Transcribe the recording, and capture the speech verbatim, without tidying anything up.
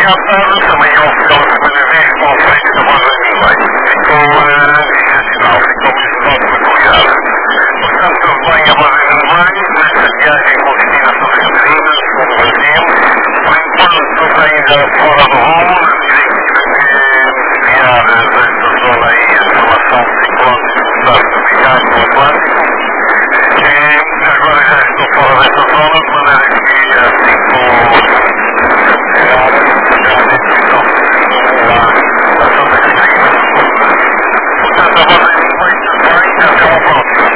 tarde, também ao final da segunda vez, com o feito da voz dos leis. Ficou uh, excepcional, ficou mesmo nosso muito ligado. Portanto, tudo bem, a voz